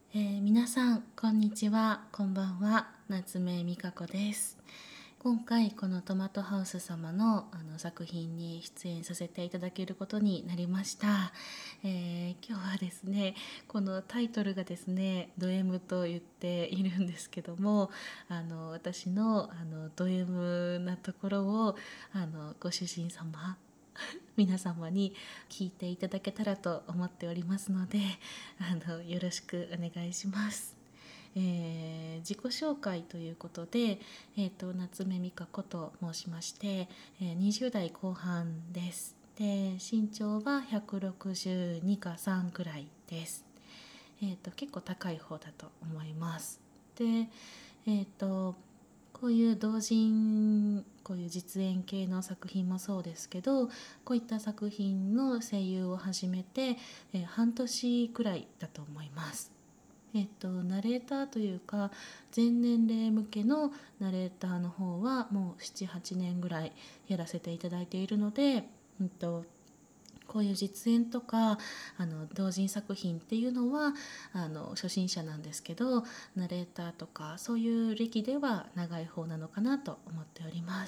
皆さんこんにちは、こんばんは。夏目美香子です。今回このトマトハウス様の作品に出演させていただけることになりました。今日はですね、このタイトルがですねド M と言っているんですけども、私のド M なところをご主人様皆様に聞いていただけたらと思っておりますので、よろしくお願いします。自己紹介ということで、夏目美香子と申しまして、20代後半です。で、身長は162か3くらいです。結構高い方だと思います。で、こういう同人、こういう実演系の作品もそうですけど、こういった作品の声優を始めて、半年くらいだと思います。ナレーターというか全年齢向けのナレーターの方はもう7、8年ぐらいやらせていただいているので、こういう実演とか同人作品っていうのは初心者なんですけど、ナレーターとかそういう歴では長い方なのかなと思っております。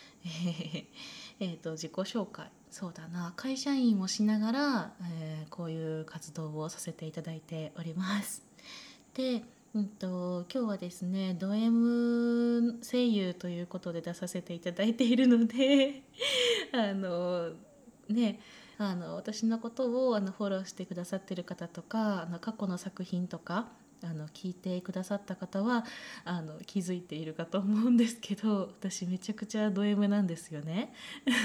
自己紹介、そうだな、会社員をしながら、こういう活動をさせていただいております。で、今日はですねド M 声優ということで出させていただいているのであのね私のことをフォローしてくださってる方とか過去の作品とか聞いてくださった方は気づいているかと思うんですけど、私めちゃくちゃド M なんですよね。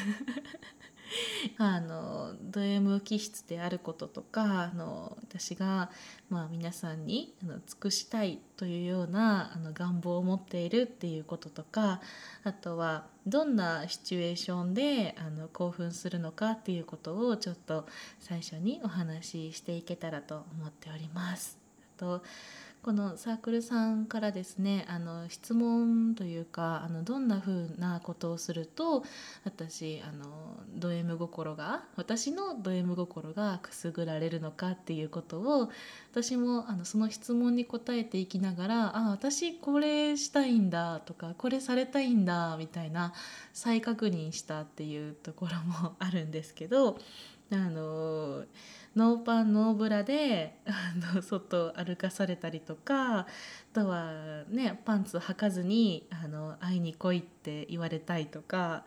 ド M 気質であることとか私が、皆さんに尽くしたいというような願望を持っているっていうこととか、あとはどんなシチュエーションで興奮するのかっていうことをちょっと最初にお話ししていけたらと思っております。とこのサークルさんからですね質問というかどんな風なことをすると私のド M 心がくすぐられるのかっていうことを、私もその質問に答えていきながら、私これしたいんだとかこれされたいんだみたいな再確認したっていうところもあるんですけど、ノーパンノーブラで外歩かされたりとか、あとはねパンツ履かずに会いに来いって言われたいとか、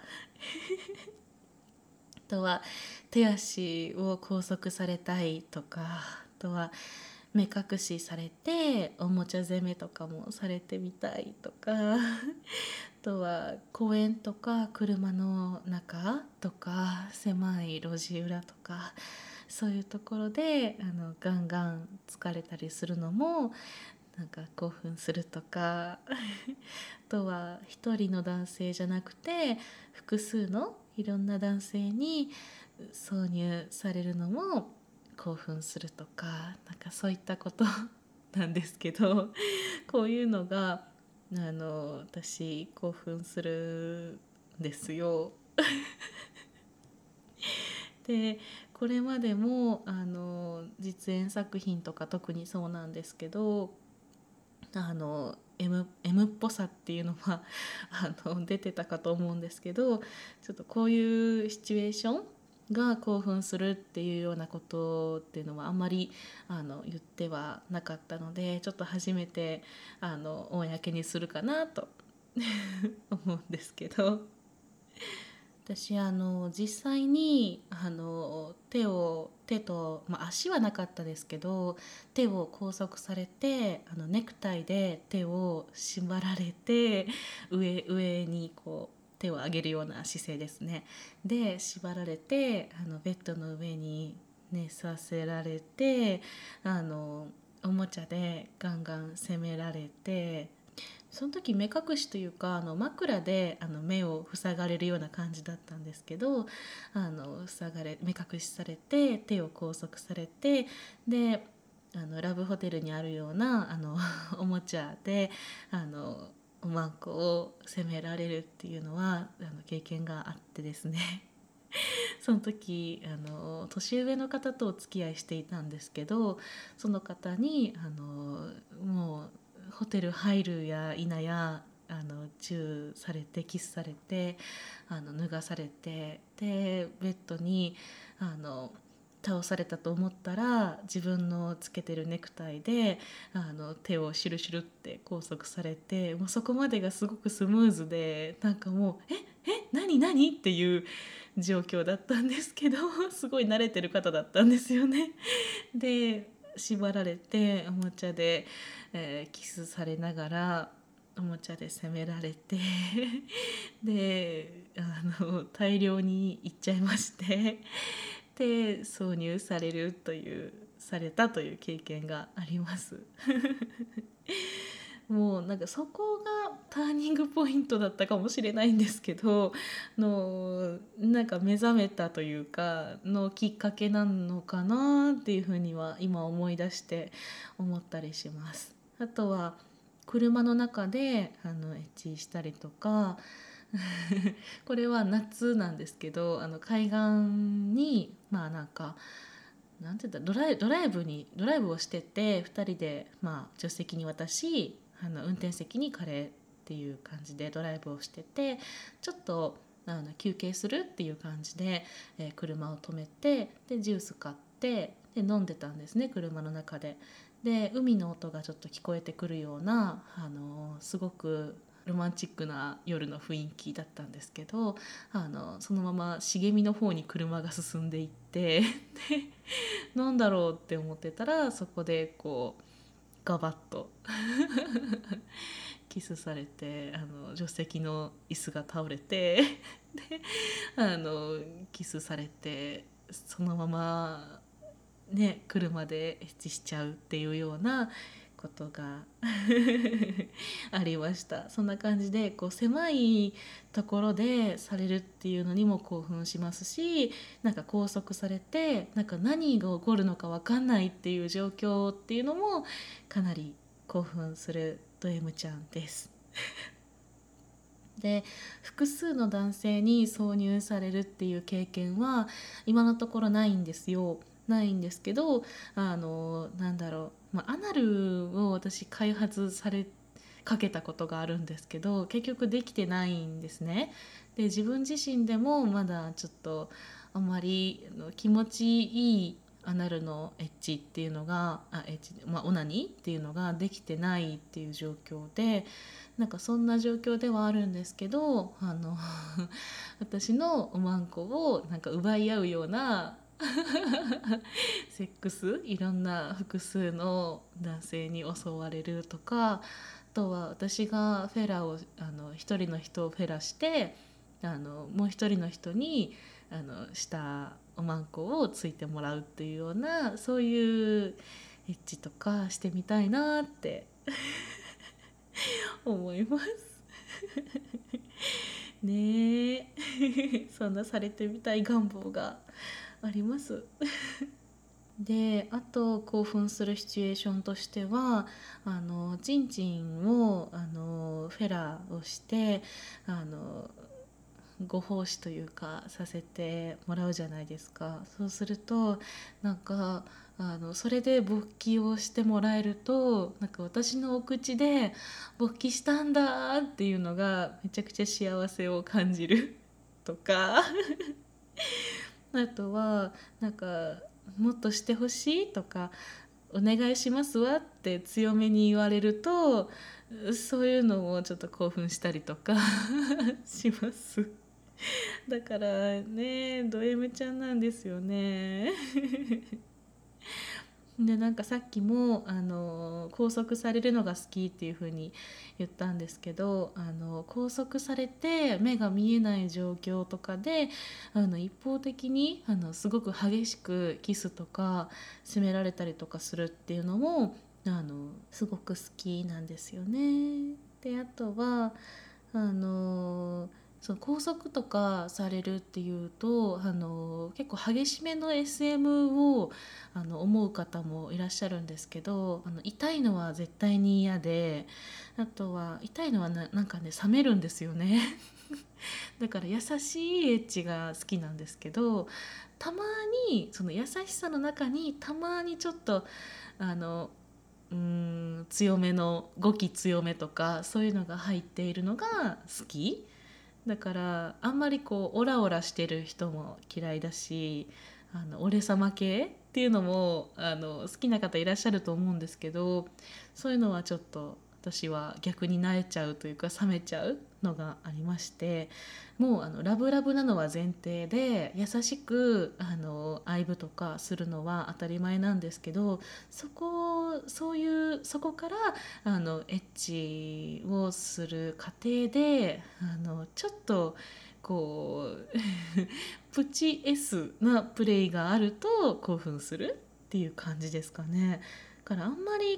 あとは手足を拘束されたいとか、あとは目隠しされておもちゃ攻めとかもされてみたいとか、あとは公園とか車の中とか狭い路地裏とか、そういうところでガンガン疲れたりするのもなんか興奮するとか、あとは一人の男性じゃなくて複数のいろんな男性に挿入されるのも興奮するとか、なんかそういったことなんですけど、こういうのが私興奮するんですよ。でこれまでも実演作品とか特にそうなんですけど、M っぽさっていうのは出てたかと思うんですけど、ちょっとこういうシチュエーションが興奮するっていうようなことっていうのはあんまり言ってはなかったので、ちょっと初めて公にするかなと思うんですけど、私実際に手と、足はなかったですけど手を拘束されてネクタイで手を縛られて上にこう手を上げるような姿勢ですね、で縛られてベッドの上に寝させられておもちゃでガンガン攻められて、その時目隠しというか枕で目を塞がれるような感じだったんですけど、目隠しされて手を拘束されて、でラブホテルにあるようなおもちゃでおまんこを責められるっていうのは経験があってですね。 その時年上の方とお付き合いしていたんですけど、その方にもうホテル入るや否やチューされてキスされて脱がされて、でベッドに倒されたと思ったら、自分のつけてるネクタイで手をシュルシュルって拘束されて、もうそこまでがすごくスムーズで、なんかもう何何っていう状況だったんですけど、すごい慣れてる方だったんですよね。で縛られておもちゃで、キスされながらおもちゃで責められてで大量にいっちゃいまして、で挿入されたという経験がありますもうなんかそこがターニングポイントだったかもしれないんですけどなんか目覚めたというかのきっかけなのかなっていうふうには今思い出して思ったりします。あとは車の中でエッチしたりとかこれは夏なんですけど海岸になんかなんて言ったらドライブをしてて、2人で、助手席に私運転席に彼っていう感じでドライブをしてて、ちょっと休憩するっていう感じで、車を止めて、でジュース買ってで飲んでたんですね、車の中で。で海の音がちょっと聞こえてくるようなすごくロマンチックな夜の雰囲気だったんですけど、そのまま茂みの方に車が進んでいってでなんだろうって思ってたら、そこでこうガバッとキスされて助手席の椅子が倒れてでキスされて、そのままね車でエッチしちゃうっていうようなことがありました。そんな感じでこう狭いところでされるっていうのにも興奮しますし、なんか拘束されてなんか何が起こるのか分かんないっていう状況っていうのもかなり興奮するド M ちゃんです。で複数の男性に挿入されるっていう経験は今のところないんですよ。ないんですけどなんだろう、アナルを私開発されかけたことがあるんですけど、結局できてないんですね。で自分自身でもまだちょっとあまり気持ちいいアナルのエッチっていうのがエッチ、オナニーっていうのができてないっていう状況で、なんかそんな状況ではあるんですけど私のおまんこをなんか奪い合うようなセックス、いろんな複数の男性に襲われるとか、あとは私がフェラを一人の人をフェラしてもう一人の人にしたおまんこをついてもらうっていうような、そういうエッチとかしてみたいなって思いますねえそんなされてみたい願望がありますであと興奮するシチュエーションとしてはチンチンをフェラをしてご奉仕というかさせてもらうじゃないですか。そうするとなんかそれで勃起をしてもらえると、なんか私のお口で勃起したんだっていうのがめちゃくちゃ幸せを感じるとかあとはなんかもっとしてほしいとかお願いしますわって強めに言われると、そういうのもちょっと興奮したりとかしますだからねド M ちゃんなんですよねでなんかさっきも拘束されるのが好きっていう風に言ったんですけど、拘束されて目が見えない状況とかで一方的にすごく激しくキスとか責められたりとかするっていうのもすごく好きなんですよね。であとはその拘束とかされるっていうと結構激しめの SM を思う方もいらっしゃるんですけど、痛いのは絶対に嫌で、あとは痛いのはなんかね冷めるんですよねだから優しいエッチが好きなんですけど、たまにその優しさの中にたまにちょっとあの強めの語気強めとかそういうのが入っているのが好きだから、あんまりこうオラオラしてる人も嫌いだし、俺様系っていうのも好きな方いらっしゃると思うんですけど、そういうのはちょっと私は逆に慣れちゃうというか冷めちゃうのがありまして、もうラブラブなのは前提で優しく愛撫とかするのは当たり前なんですけど、そこからエッチをする過程でちょっとこうプチ S なプレイがあると興奮するっていう感じですかね。だからあんまり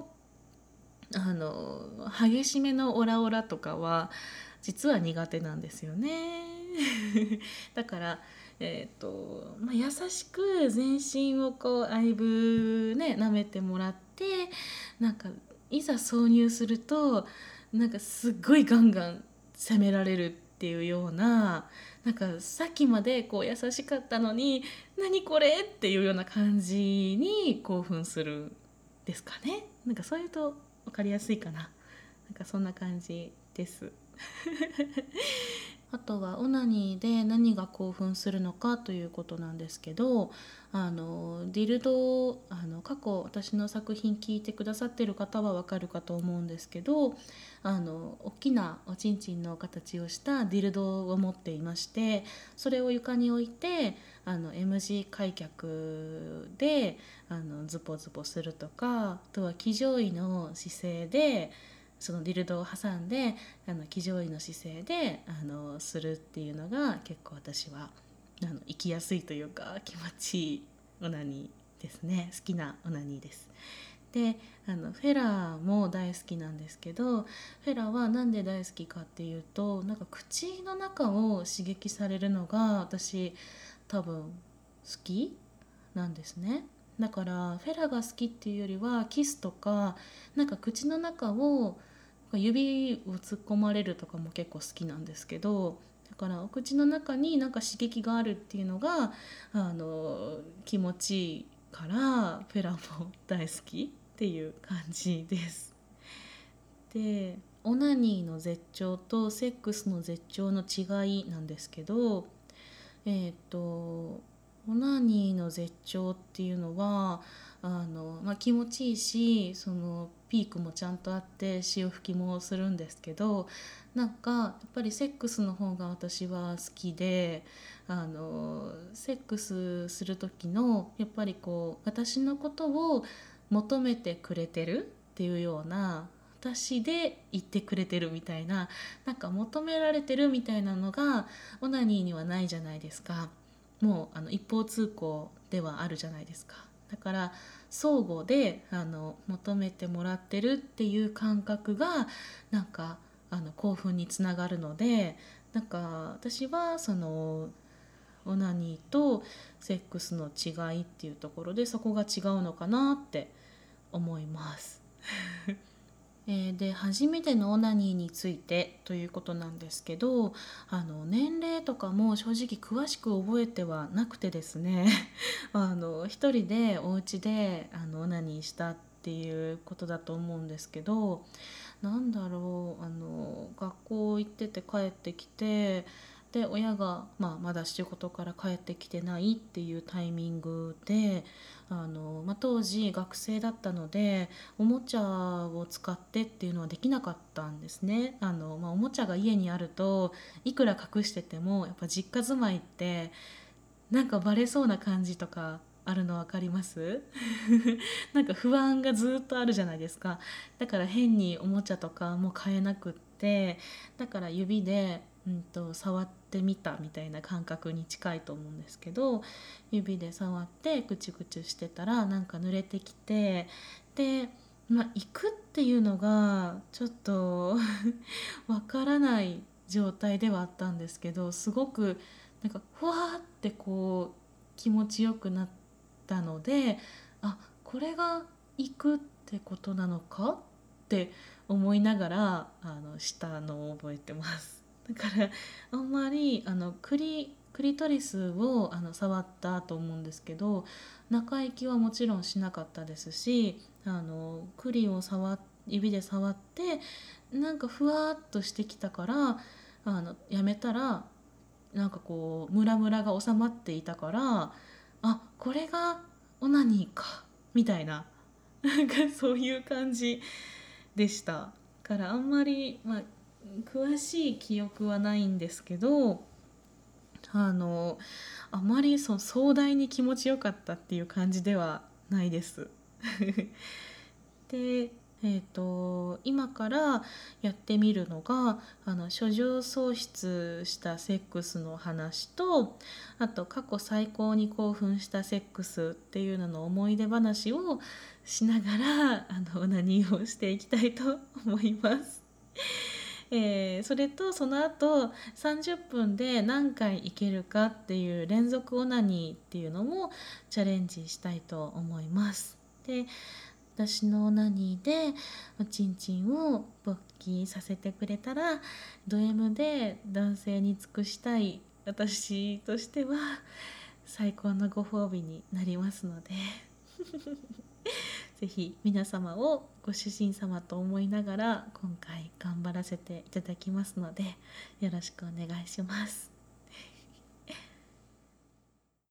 激しめのオラオラとかは実は苦手なんですよね。だから、優しく全身をこう愛撫ね舐めてもらって、なんかいざ挿入するとなんかすっごいガンガン攻められるっていうような、なんかさっきまでこう優しかったのに何これっていうような感じに興奮するですかね。なんかそういうと分かりやすいかな。なんかそんな感じです。あとはオナニーで何が興奮するのかということなんですけど、ディルド過去私の作品聞いてくださってる方はわかるかと思うんですけど、大きなおちんちんの形をしたディルドを持っていまして、それを床に置いてM 字開脚でズポズポするとか、あとは騎乗位の姿勢でそのディルドを挟んで騎乗位の姿勢でするっていうのが結構私は生きやすいというか気持ちいいオナニーですね。好きなオナニーです。でフェラーも大好きなんですけど、フェラーはなんで大好きかっていうと、なんか口の中を刺激されるのが私多分好きなんですね。だからフェラが好きっていうよりはキスとかなんか口の中を指を突っ込まれるとかも結構好きなんですけど、だからお口の中になんか刺激があるっていうのが気持ちいいからフェラも大好きっていう感じです。でオナニーの絶頂とセックスの絶頂の違いなんですけど、オナニーの絶頂っていうのは気持ちいいし、そのピークもちゃんとあって潮吹きもするんですけど、なんかやっぱりセックスの方が私は好きで、セックスする時のやっぱりこう私のことを求めてくれてるっていうような、私で言ってくれてるみたいな、なんか求められてるみたいなのがオナニーにはないじゃないですか。もう一方通行ではあるじゃないですか。だから相互で求めてもらってるっていう感覚がなんか興奮につながるので、なんか私はそのオナニーとセックスの違いっていうところでそこが違うのかなって思います。で初めてのオナニーについてということなんですけど、年齢とかも正直詳しく覚えてはなくてですね一人でお家でオナニーしたっていうことだと思うんですけど、なんだろう学校行ってて帰ってきて、で親が、まだ仕事から帰ってきてないっていうタイミングで当時学生だったのでおもちゃを使ってっていうのはできなかったんですね。おもちゃが家にあるといくら隠しててもやっぱ実家住まいってなんかバレそうな感じとかあるの分かりますなんか不安がずっとあるじゃないですか。だから変におもちゃとかも買えなくって、だから指で、触ってみたみたいな感覚に近いと思うんですけど、指で触ってクチュクチュしてたらなんか濡れてきて、で行くっていうのがちょっとわからない状態ではあったんですけど、すごくなんかふわーってこう気持ちよくなったので、あ、これが行くってことなのかって思いながらしたのを覚えてます。 だからあんまりクリトリスを触ったと思うんですけど、中息はもちろんしなかったですし、クリを指で触ってなんかふわっとしてきたから、やめたらなんかこうムラムラが収まっていたから、あ、これがオナニーかみたいな、なんかそういう感じでした。からあんまり、詳しい記憶はないんですけど、あまり壮大に気持ちよかったっていう感じではないですで、今からやってみるのが処女喪失したセックスの話と、あと過去最高に興奮したセックスっていうのの思い出話をしながらオナニーをしていきたいと思いますそれとその後30分で何回いけるかっていう連続オナニーっていうのもチャレンジしたいと思います。で、私のオナニーでおちんちんを勃起させてくれたら、ド M で男性に尽くしたい私としては最高のご褒美になりますのでぜひ皆様をご主人様と思いながら今回頑張らせていただきますので、よろしくお願いします。